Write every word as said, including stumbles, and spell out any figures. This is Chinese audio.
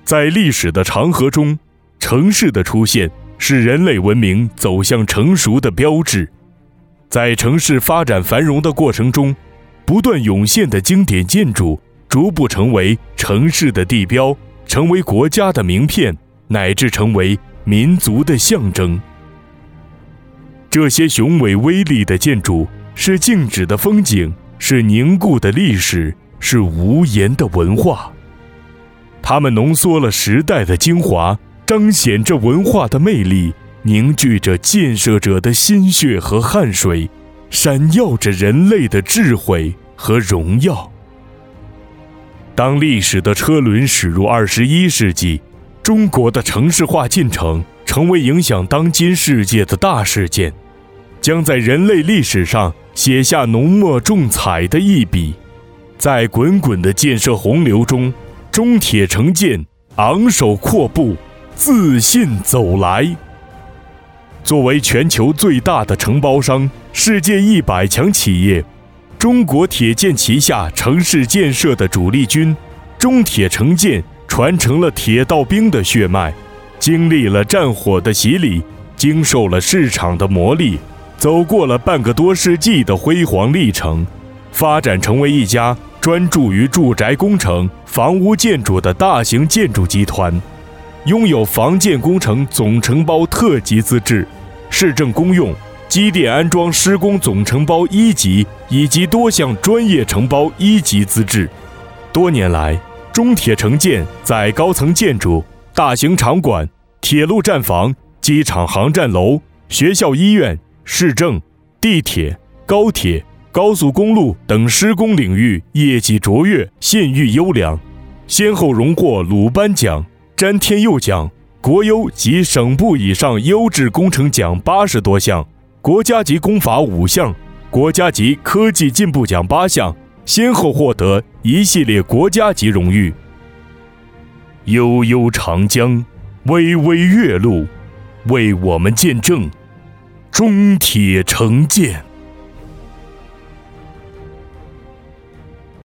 在历史的长河中，城市的出现是人类文明走向成熟的标志。在城市发展繁荣的过程中，不断涌现的经典建筑逐步成为城市的地标，成为国家的名片，乃至成为民族的象征。这些雄伟威力的建筑是静止的风景，是凝固的历史，是无言的文化。它们浓缩了时代的精华，彰显着文化的魅力，凝聚着建设者的心血和汗水，闪耀着人类的智慧和荣耀。当历史的车轮驶入二十一世纪，中国的城市化进程成为影响当今世界的大事件，将在人类历史上写下浓墨重彩的一笔。在滚滚的建设洪流中，中铁城建昂首阔步，自信走来。作为全球最大的承包商，世界一百强企业，中国铁建旗下城市建设的主力军，中铁城建传承了铁道兵的血脉，经历了战火的洗礼，经受了市场的磨砺，走过了半个多世纪的辉煌历程，发展成为一家专注于住宅工程、房屋建筑的大型建筑集团，拥有房建工程总承包特级资质、市政公用、机电安装施工总承包一级以及多项专业承包一级资质。多年来，中铁城建在高层建筑、大型场馆、铁路站房、机场航站楼、学校医院、市政、地铁、高铁、高速公路等施工领域业绩卓越，信誉优良，先后荣获鲁班奖、詹天佑奖、国优及省部以上优质工程奖八十多项，国家级工法五项，国家级科技进步奖八项，先后获得一系列国家级荣誉。悠悠长江，巍巍岳麓，为我们见证中铁城建。